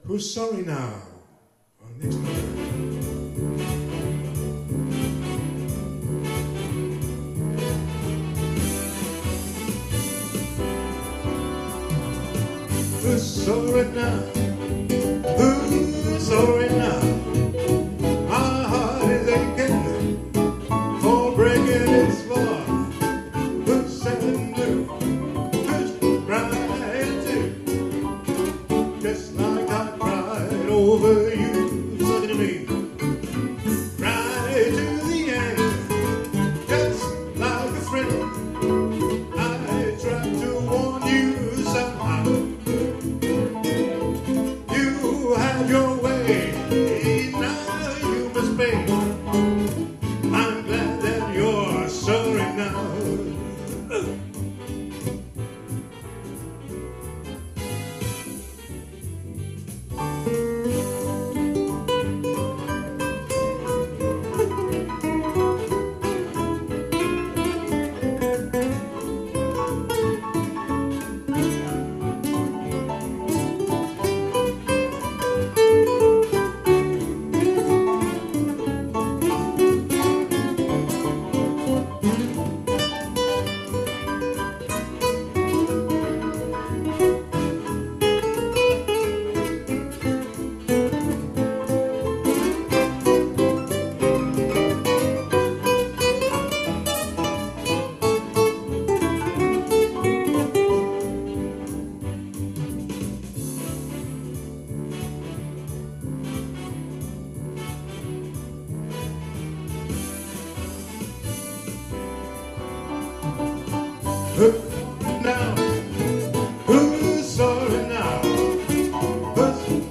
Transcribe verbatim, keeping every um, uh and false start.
Who's sorry now? Well, next time. Who's sorry now? Who's sorry now? My heart is aching for breaking its fall. Who's sad and blue? Who's crying too? Just like I cried over you, look at me. Right to the end, just like a friend. I tried to warn you somehow. You had your way, now you must pay. I'm glad that you're sorry now. Who now? Who's sorry now? Who's